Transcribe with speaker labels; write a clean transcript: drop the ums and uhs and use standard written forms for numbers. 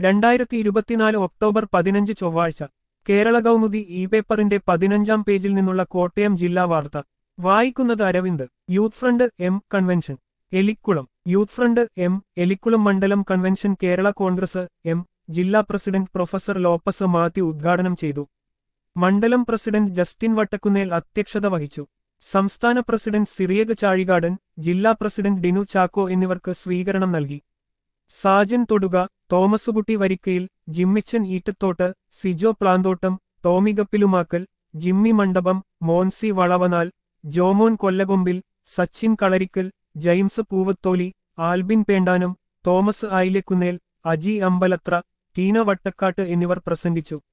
Speaker 1: 2024 October 15 ചൊവ്വാഴ്ച Kerala Kaumudi E പേപ്പറിന്റെ 15-ാം പേജിൽ നിന്നുള്ള കോട്ടയം ജില്ലാ വാർത്ത വായിക്കുന്നത് Aravind. Youth front M convention Elikkulam. Youth front M Elikkulam മണ്ഡലം കൺവെൻഷൻ കേരള കോൺഗ്രസ് എം ജില്ലാ പ്രസിഡന്റ് പ്രൊഫസർ ലോപ്പസ് മാത്യു ഉദ്ഘാടനം ചെയ്തു. മണ്ഡലം പ്രസിഡന്റ് ജസ്റ്റിൻ വട്ടക്കുന്നേൽ അധ്യക്ഷത വഹിച്ചു. സംസ്ഥാന പ്രസിഡന്റ് സിറിയക് ചാഴികാടൻ, ജില്ലാ പ്രസിഡന്റ് ഡിനു ചാക്കോ എന്നിവർക്ക് സ്വീകരണം നൽകി. സാജൻ തൊടുക, തോമസുകുട്ടി വരിക്കയിൽ, ജിമ്മിച്ചൻ ഈറ്റത്തോട്ട്, സിജോ പ്ലാന്തോട്ടം, ടോമി ഗപ്പിലുമാക്കൽ, ജിമ്മി മണ്ഡപം, മോൻസി വളവനാൽ, ജോമോൻ കൊല്ലകൊമ്പിൽ, സച്ചിൻ കളരിക്കൽ, ജെയിംസ് പൂവത്തോലി, ആൽബിൻ പേണ്ടാനം, തോമസ് ആയില്യക്കുന്നേൽ, അജി അമ്പലത്ര, ടീന വട്ടക്കാട്ട് എന്നിവർ പ്രസംഗിച്ചു.